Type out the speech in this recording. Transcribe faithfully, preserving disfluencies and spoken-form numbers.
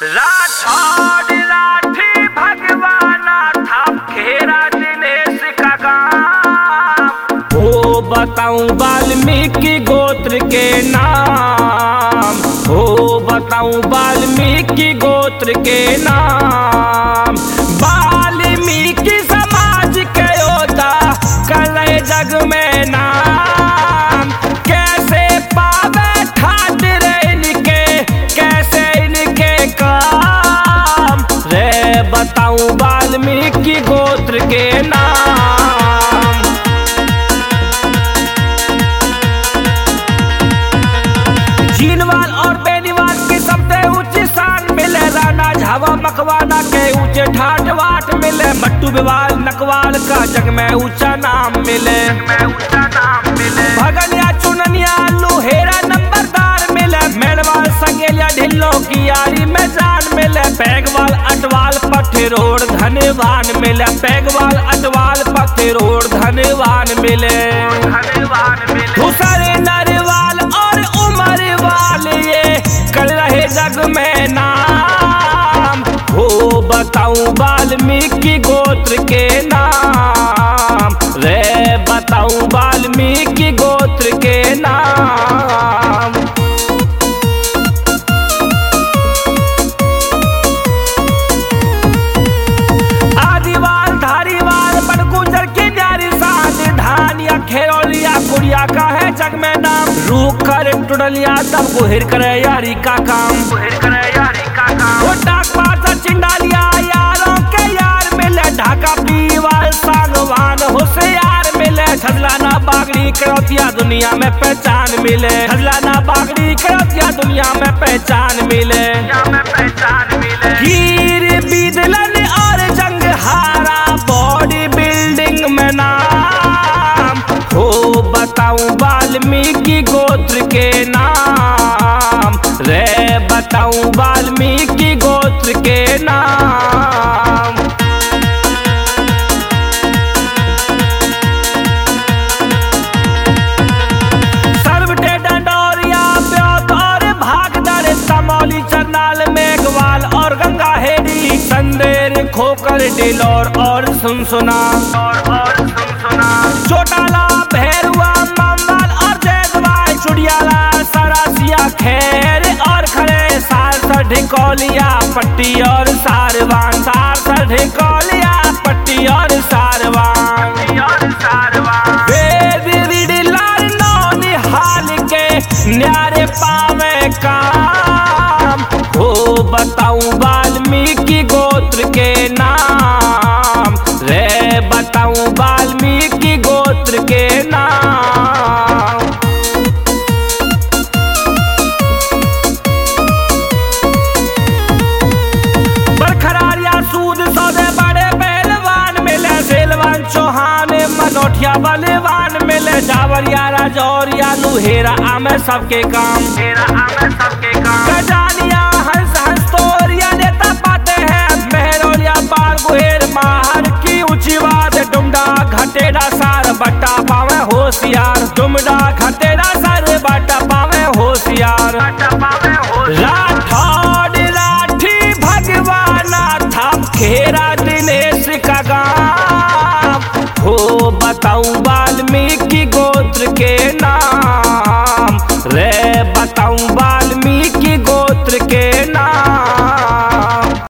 राठौड़ लाठी भगवाना था खेरा दिनेश का काम। हो बताऊं वाल्मीकि गोत्र के नाम, हो बताऊं वाल्मीकि गोत्र के नाम। वाल्मीकि समाज के योद्धा करे जग में नाम। कैसे पावे ठाकुर इनके, कैसे इनके काम। रे बताऊं वाल्मीकि गोत्र के नाम। जीनवाल और बेनीवाल की सबसे ऊंची शान मिले। राणा झावा मकवाना के ऊंचे ठाट वाट मिले। मट्टू बिवाल नकवाल का जग में ऊंचा नाम मिले। भगनिया चुननिया लोहेरा नंबरदार मिले। मेड़वाल संगेलिया ढिल्लों की यारी में जान मिले। पैगवाल अटवाल पठरोड़ धनवान मिले। पैगवाल अटवाल पठरोड़ धनवान मिले। दूसरे नरवाल और उमरवाल ये कर रहे जग में नाम। हो बताऊं वाल्मीकि गोत्र के नाम। रे बताऊं वाल्मीकि गोत्र के नाम। आदिवाल धारीवाल बड़गुजर की न्यारी साथ धानिया खेरोलिया कुड़िया का है जग में नाम। रूख कर टुडलिया तब गुहिर करे यारी का काम। गुहिर करे यारी का काम। वो डाक पासा चिंडालिया यारों के यार मिले। ढाका पीवाल सांगवान होशियार मिले। झजलाना बागड़ी करौतिया दुनिया में पहचान मिले। झजलाना बागड़ी करौतिया दुनिया में पहचान मिले। में पहचान मिले। हीर बीदलन और जंग हारा बॉडी बिल्डिंग में नाम। हो बताऊं वाल्मीकि गोत्र के नाम। रे बताऊं वाल्मीकि गोत्र के नाम। सरवटे डंडोरिया ब्योत और भागदर समौली चरनाल मेघवाल और गंगा हेड़ी। संदेर खोकर डिलौर और सुनसुना और और सुनसुना। चोटाला भैरुआ ममवाल और जैदवाल। चुड़ियाला सरासिया खैर और खड़े। सारसा ढिकोलिया पट्टी और सारवान। सारसा ढिकोलिया पट्टी और सारवान। और सारवान। वेद रिडलाल नौनी हाल के न्यारे पावे काम। हो बताऊं वाल्मीकि गोत्र के नाम। रे बताऊं वाल्मीकि गोत्र के नाम। बरखरारिया सूद सौदे बड़े पहलवान मिले। सेलवान चौहान मनोठिया बलवान मिले। जावरिया राजौरिया लुहेरा आमे सबके काम। तेरा आमे सबके काम। गजानिया हंस हंस तोरिया नेता पाते हैं। मेहरोलिया पार गुहेर माहर की ऊंची बात। डुमडा घटेरा सार बट्टा पावे होशियार। डुमडा घटेरा सार बट्टा पावे होशियार। पावे हो। राठौड़ लाठी भगवाना था खेरा